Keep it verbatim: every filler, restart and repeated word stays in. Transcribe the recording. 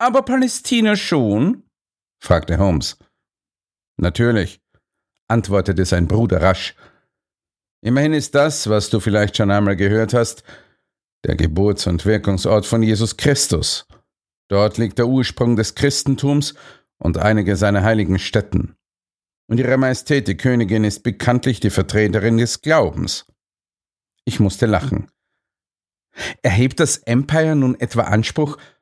Aber Palästina schon? Fragte Holmes. Natürlich, antwortete sein Bruder rasch. Immerhin ist das, was du vielleicht schon einmal gehört hast, der Geburts- und Wirkungsort von Jesus Christus. Dort liegt der Ursprung des Christentums und einige seiner heiligen Stätten. Und Ihre Majestät, die Königin, ist bekanntlich die Vertreterin des Glaubens. Ich musste lachen. Erhebt das Empire nun etwa Anspruch,